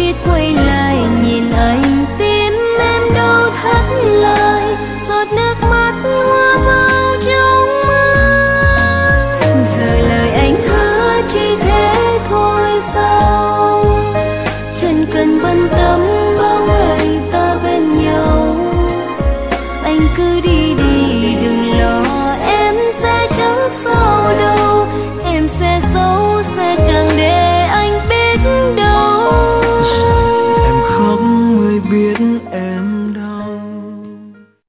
biết quay lại nhìn anh, tim em đau thắt lại, giọt nước mắt hoa vào trong mắt. Giờ lời anh hứa chỉ thế thôi sao, chẳng cần bận tâm bao ngày ta bên nhau, anh cứ đi